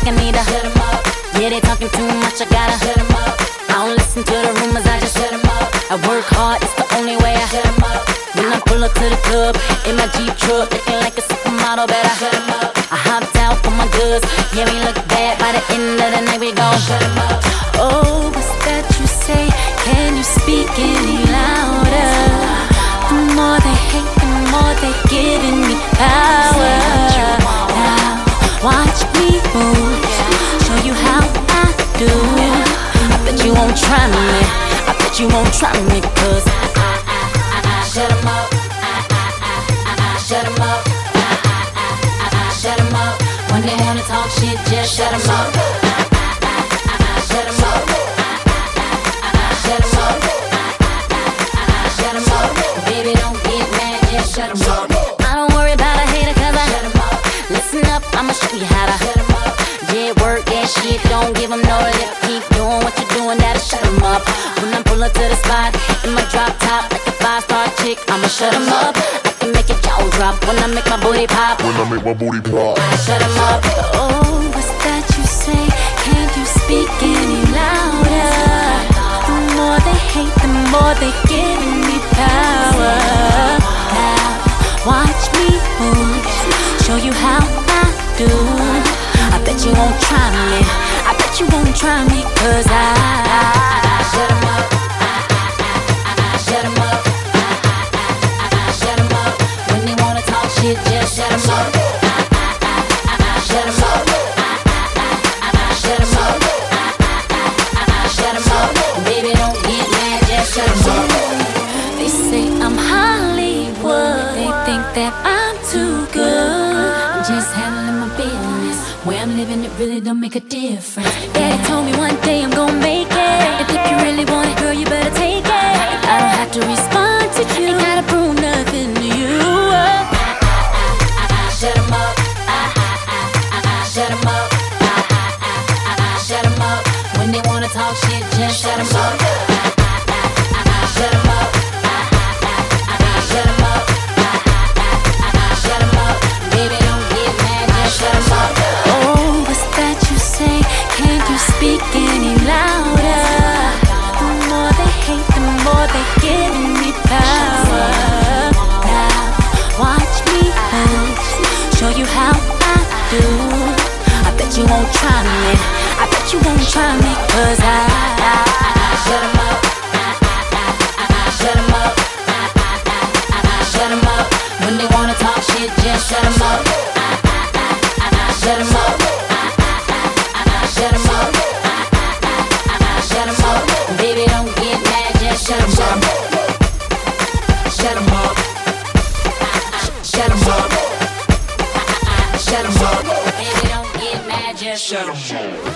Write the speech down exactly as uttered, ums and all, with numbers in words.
I need to shut 'em up. Yeah, they talking too much, I gotta shut 'em up. I don't listen to the rumors, I just shut 'em up. I work hard, it's the only way I shut 'em up. When I pull up to the club in my Jeep truck, looking like a supermodel, better shut 'em up. I hopped out for my goods, yeah, we look bad. By the end of the night, we gon' shut 'em up. Oh, what's that you say? Can you speak any louder? The more they hate, the more they giving me power. Now, watch me move, show you how I do. I bet you won't try me, I bet you won't try me, cause I, I, I, I, I shut 'em up. I, I, I, I, I shut 'em up. I, I, I, I, I shut 'em up. When they wanna talk shit, just shut 'em up. I, I, I, I, I shut 'em up. Shut 'em up. Shut 'em up. Baby, don't get mad, just shut 'em up. I don't worry about a hater, cause I shut 'em up. Listen up, I'ma show you how to shut 'em up. Yeah, work that shit, don't give 'em no lip. Keep doing what you're doing, that'll shut 'em up. When I pull up to the spot, in my drop top, like a five-star chick, I'ma shut 'em up. I can make your jaw drop, when I make my booty pop. When I make my booty pop, I shut 'em up. Oh, what's that you say? Can't you speak any louder? The more they hate, the more they giving me power. Now, watch me move, show you how I do. I bet you won't try me, I bet you won't try me, cause I, I, I shut 'em up. I, I, I, I shut 'em up. I, I, I, I shut 'em up. When they wanna talk shit, just shut 'em up. I, I, I, I, I shut 'em up. I, I, I, I shut 'em up. Shut 'em up, baby, don't get mad, just shut 'em up. They say I'm Hollywood, they think that I'm too good. I'm just handling my business, where I'm living it really don't make a difference. Yeah, they told me one day I'm gonna make it, and if you really want it, girl, you better take it. I don't have to respond to you, ain't gotta prove nothing to you. I, I, I, I, I shut 'em up. I, I, I, I, I shut 'em up. I, I, I, I, I shut 'em up. When they wanna talk shit, just shut 'em up. I, I, I, I, shut 'em up. I, I, I, I, shut 'em up. I, I, I, I, shut 'em up. Baby, don't get mad, just shut 'em up. Oh, what's that you say? Can't you speak any louder? The more they hate, the more they giving me power. Now, watch me move, show you how I do. I bet you won't try me, I bet you won't try me, cause I, I, I shut 'em up. I, I, I, I shut 'em up. I, I, I, I shut 'em up. When they wanna talk shit, just shut 'em up. I, I, I, I shut 'em up. I, I, I, shut 'em up. I, I, I, shut 'em up. Baby, don't get mad, just shut 'em up. Shut 'em up. Shut 'em up. Shut 'em up. Baby, don't get mad, just shut 'em up.